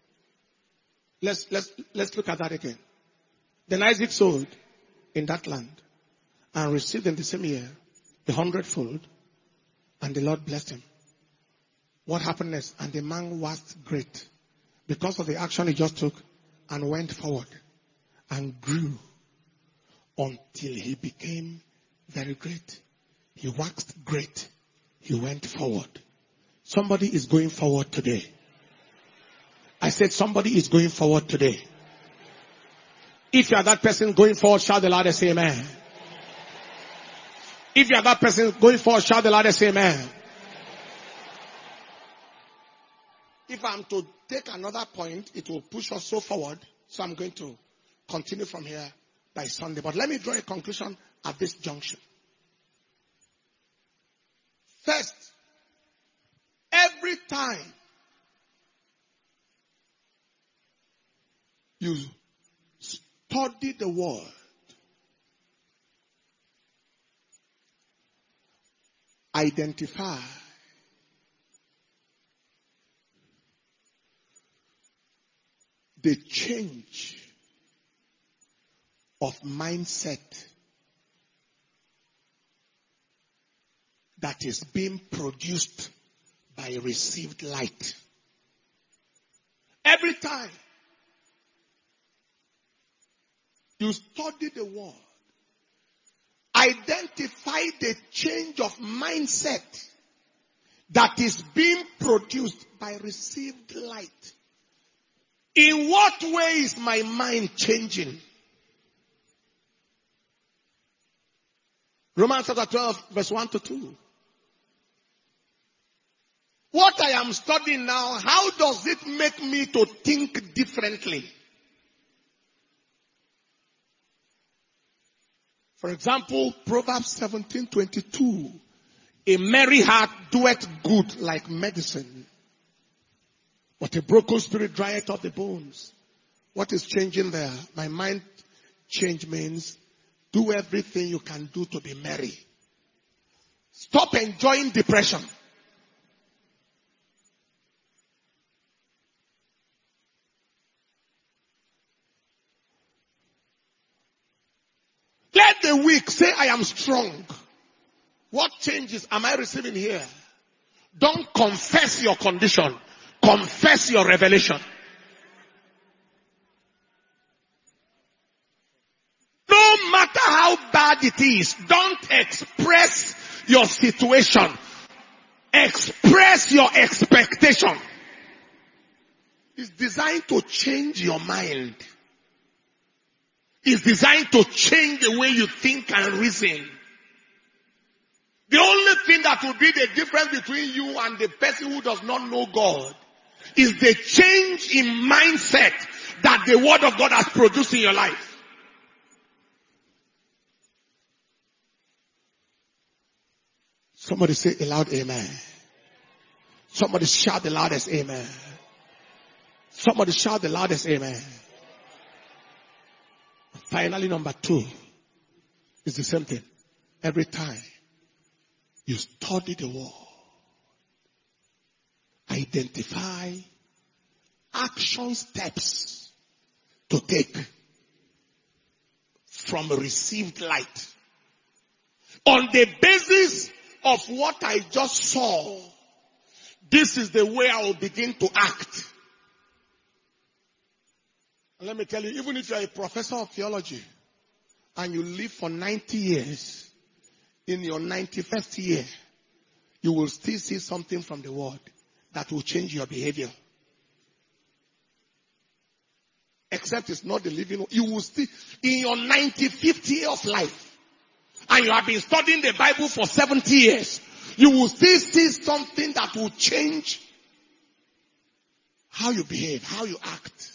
Speaker 1: Let's look at that again. Then Isaac sowed in that land and received in the same year 100-fold, and the Lord blessed him. What happened next? And the man waxed great because of the action he just took and went forward and grew until he became very great. He waxed great. He went forward. Somebody is going forward today. I said somebody is going forward today. If you are that person going forward, shout the loudest amen. If you are that person going forward, shout the loudest amen. If I'm to take another point, it will push us so forward. So I'm going to continue from here by Sunday. But let me draw a conclusion at this junction. First, every time you study the word, identify the change of mindset that is being produced by received light. Every time you study the word, identify the change of mindset that is being produced by received light. In what way is my mind changing? Romans chapter 12, verse 1 to 2. What I am studying now, how does it make me to think differently? For example, Proverbs 17:22. A merry heart doeth good like medicine, but a broken spirit drieth up the bones. What is changing there? My mind change means do everything you can do to be merry. Stop enjoying depression. Let the weak say, I am strong. What changes am I receiving here? Don't confess your condition. Confess your revelation. No matter how bad it is, don't express your situation. Express your expectation. It's designed to change your mind. It's designed to change the way you think and reason. The only thing that will be the difference between you and the person who does not know God is the change in mindset that the Word of God has produced in your life. Somebody say a loud amen. Somebody shout the loudest amen. Somebody shout the loudest amen. Finally, number 2 is the same thing. Every time you study the word, identify action steps to take from received light. On the basis of what I just saw, this is the way I will begin to act. And let me tell you, even if you are a professor of theology and you live for 90 years, in your 91st year, you will still see something from the word that will change your behavior. Except it's not the living. You will still, in your 95th year of life, and you have been studying the Bible for 70 years, you will still see something that will change how you behave, how you act.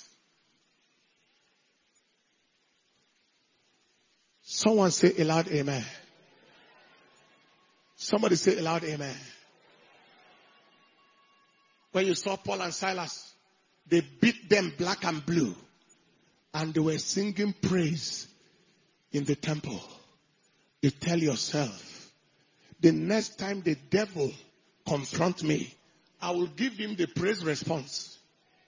Speaker 1: Someone say aloud amen. Somebody say aloud amen. When you saw Paul and Silas, they beat them black and blue. And they were singing praise in the temple. You tell yourself, the next time the devil confronts me, I will give him the praise response.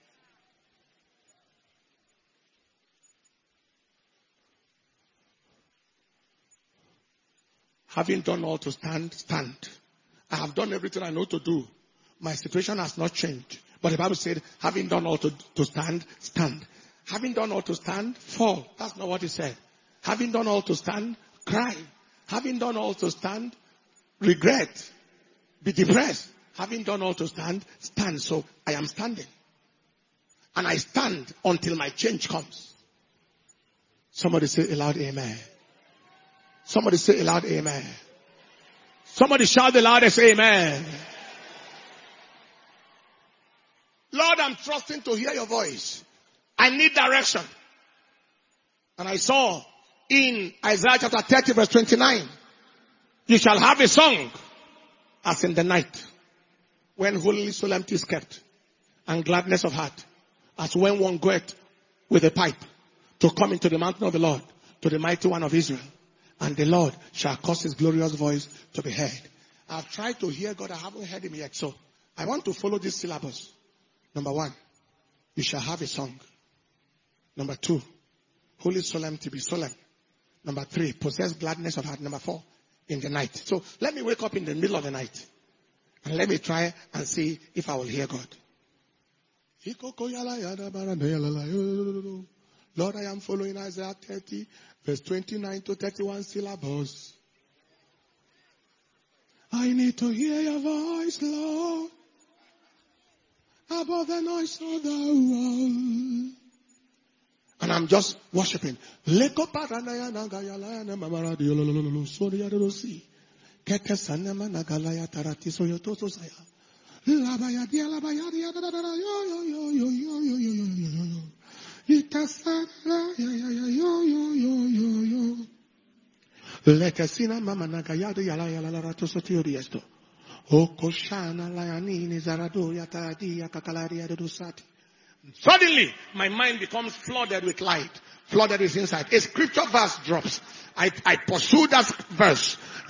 Speaker 1: Having done all to stand, stand. I have done everything I know to do. My situation has not changed. But the Bible said, having done all to stand, stand. Having done all to stand, fall. That's not what it said. Having done all to stand, cry. Having done all to stand, regret. Be depressed. Having done all to stand, stand. So I am standing. And I stand until my change comes. Somebody say aloud amen. Somebody say aloud amen. Somebody shout the loudest amen. Lord, I'm trusting to hear your voice. I need direction. And I saw in Isaiah chapter 30 verse 29, you shall have a song as in the night when holy solemnity is kept and gladness of heart, as when one goeth with a pipe to come into the mountain of the Lord, to the mighty one of Israel. And the Lord shall cause his glorious voice to be heard. I've tried to hear God. I haven't heard him yet. So I want to follow this syllabus. Number 1, you shall have a song. Number 2, holy solemnity, be solemn. Number 3, possess gladness of heart. Number 4, in the night. So let me wake up in the middle of the night. And let me try and see if I will hear God. Lord, I am following Isaiah 30, verse 29 to 31 syllables. I need to hear your voice, Lord, above the noise of the world. And I'm just worshiping. Suddenly, my mind becomes flooded with light, flooded with insight. A scripture verse drops. I pursue that verse. I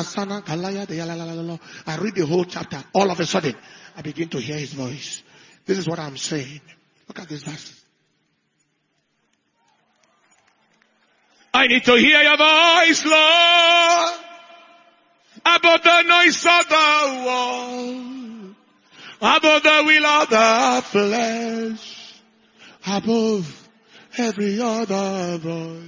Speaker 1: read the whole chapter. All of a sudden, I begin to hear his voice. This is what I'm saying. Look at this verse. I need to hear your voice, Lord, above the noise of the world, above the will of the flesh, above every other voice.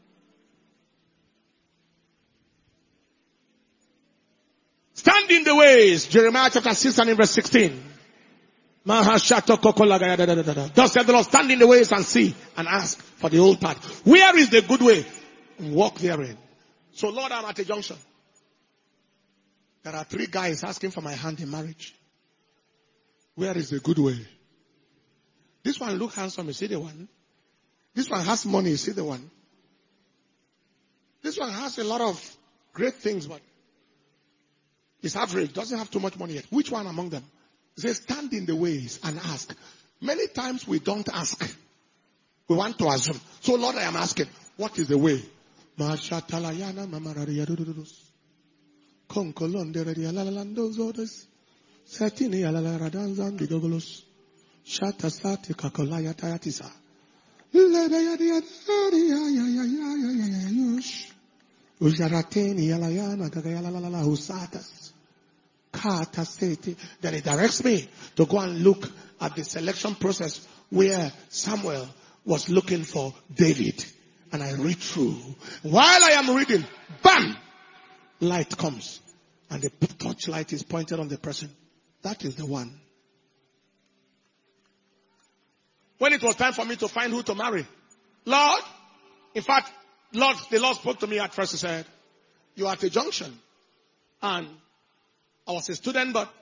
Speaker 1: Stand in the ways, Jeremiah chapter 6 and in verse 16. Thus said the Lord, stand in the ways and see and ask for the old path. Where is the good way? Walk therein. So Lord, I'm at a junction. There are 3 guys asking for my hand in marriage. Where is the good way? This one look handsome, you see the one. This one has money, you see the one. This one has a lot of great things, but it's average, doesn't have too much money yet. Which one among them? He says, stand in the ways and ask. Many times we don't ask. We want to assume. So Lord, I am asking, what is the way? Then it directs me to go and look at the selection process where Samuel was looking for David. And I read through. While I am reading, bam! Light comes. and the torchlight is pointed on the person. That is the one. When it was time for me to find who to marry, Lord, in fact, the Lord spoke to me at first. He said, you are at a junction. And I was a student, but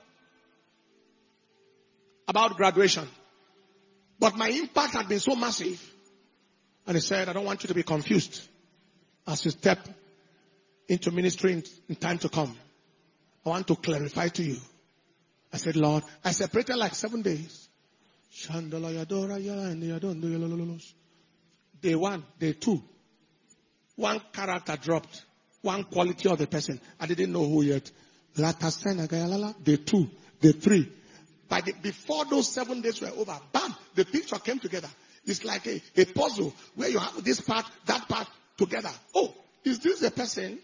Speaker 1: about graduation. But my impact had been so massive. And he said, I don't want you to be confused as you step into ministry in time to come. I want to clarify to you. I said, Lord, I separated like 7 days. Day 1, day 2. One character dropped. One quality of the person. I didn't know who yet. Day 2, day 3. Before those 7 days were over, bam, the picture came together. It's like a puzzle where you have this part, that part together. Oh, is this the person?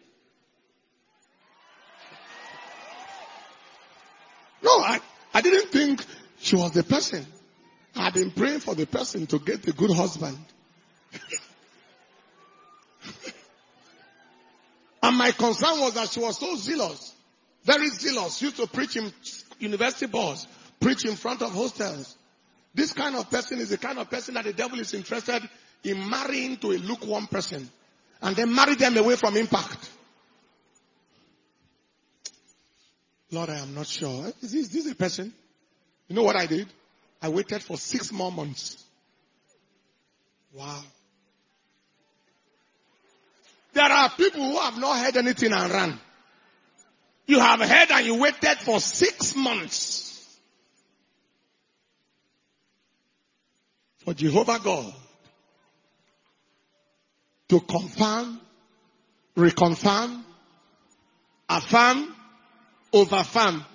Speaker 1: No, I didn't think she was the person. I had been praying for the person to get a good husband. And my concern was that she was so zealous. Very zealous. Used to preach in university bars. Preach in front of hostels. This kind of person is the kind of person that the devil is interested in marrying to a lukewarm person. And then marry them away from impact. Lord, I am not sure. Is this a person? You know what I did? I waited for 6 more months. Wow. There are people who have not heard anything and ran. You have heard and you waited for 6 months. For Jehovah God to confirm, reconfirm, affirm, overfirm.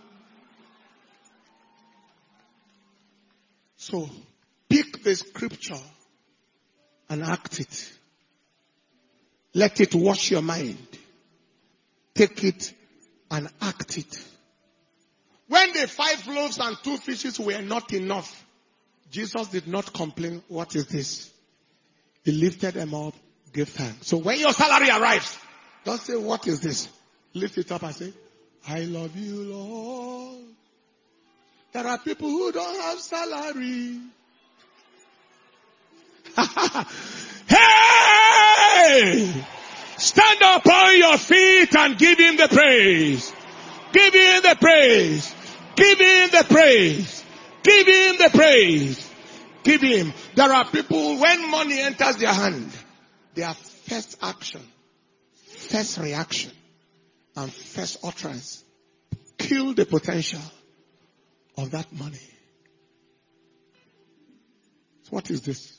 Speaker 1: So, pick the scripture and act it. Let it wash your mind. Take it and act it. When the 5 loaves and 2 fishes were not enough, Jesus did not complain, what is this? He lifted them up, gave thanks. So when your salary arrives, don't say, what is this? Lift it up and say, I love you, Lord. There are people who don't have salary. Hey! Stand up on your feet and give him the praise. Give him the praise. Give him the praise. Give him the praise. Give him. There are people, when money enters their hand, their first action, first reaction, and first utterance, kill the potential of that money. So what is this?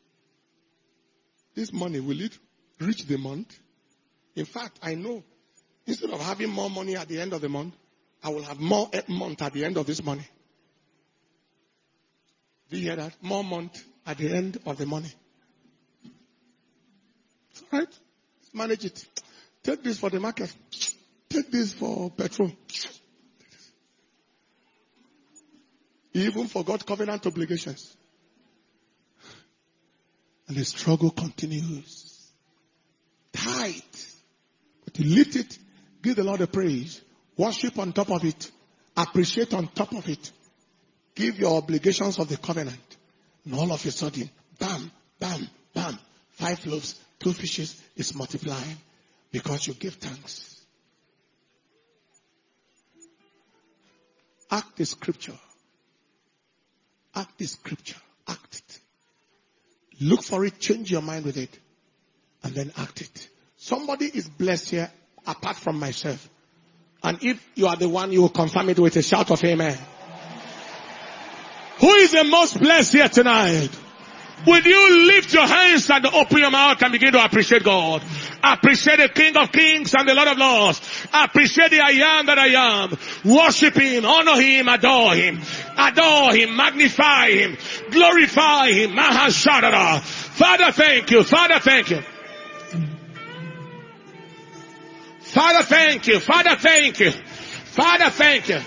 Speaker 1: This money, will it reach the month? In fact, I know, instead of having more money at the end of the month, I will have more month at the end of this money. Do you hear that? More month at the end of the money. It's all right. Let's manage it. Take this for the market. Take this for petrol. He even forgot covenant obligations. And the struggle continues. Tight. But you lift it. Give the Lord a praise. Worship on top of it. Appreciate on top of it. Give your obligations of the covenant. And all of a sudden, bam, bam, bam. 5 loaves, 2 fishes is multiplying because you give thanks. Act the scripture. Act the scripture. Act it. Look for it, change your mind with it, and then act it. Somebody is blessed here apart from myself. And if you are the one, you will confirm it with a shout of amen. Who is the most blessed here tonight? Would you lift your hands and open your mouth and begin to appreciate God? Appreciate the King of Kings and the Lord of Lords. Appreciate the I am that I am. Worship him, honor him, adore him. Adore him, magnify him, glorify him. Mahashadara. Father, thank you. Father, thank you. Father, thank you. Father, thank you. Father, thank you.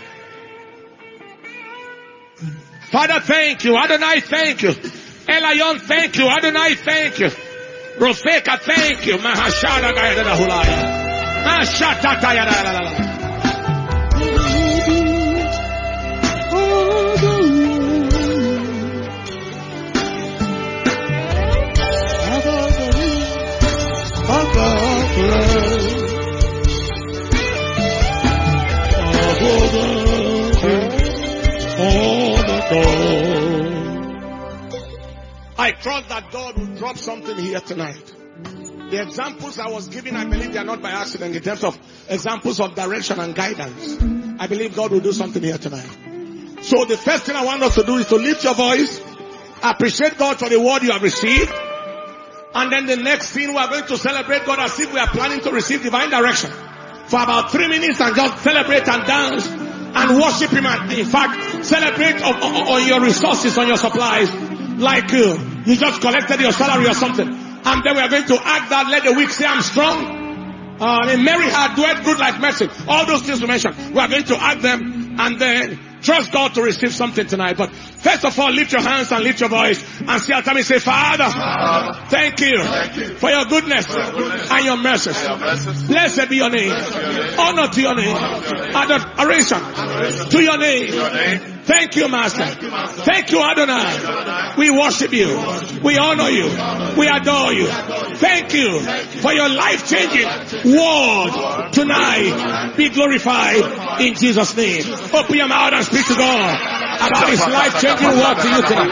Speaker 1: Father, thank you. Adonai, thank you. Elion, thank you. Adonai, thank you. Rofeka, thank you. Mahashada Gayada Hulaya. Mashatata Yada. I trust that God will drop something here tonight. The examples I was giving, I believe they are not by accident in terms of examples of direction and guidance. I believe God will do something here tonight. So the first thing I want us to do is to lift your voice, appreciate God for the word you have received, and then the next thing we are going to celebrate God as if we are planning to receive divine direction for about 3 minutes and just celebrate and dance and worship Him, and in fact celebrate on your resources, on your supplies, like you just collected your salary or something. And then we are going to act that let the weak say I'm strong. A merry heart doeth good like medicine. All those things we mentioned, we are going to add them and then trust God to receive something tonight. But first of all, lift your hands and lift your voice and see after me. Say, Father, thank you for your goodness and your mercies. Blessed be your name. Honor to your name. Adoration to your name. Thank you, Master. Thank you, Adonai. We worship you. We honor you. We adore you. Thank you for your life-changing word tonight. Be glorified in Jesus' name. Open your mouth and speak to God about His life-changing word to you tonight.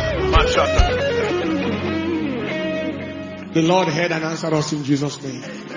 Speaker 1: The Lord heard and answered us in Jesus' name.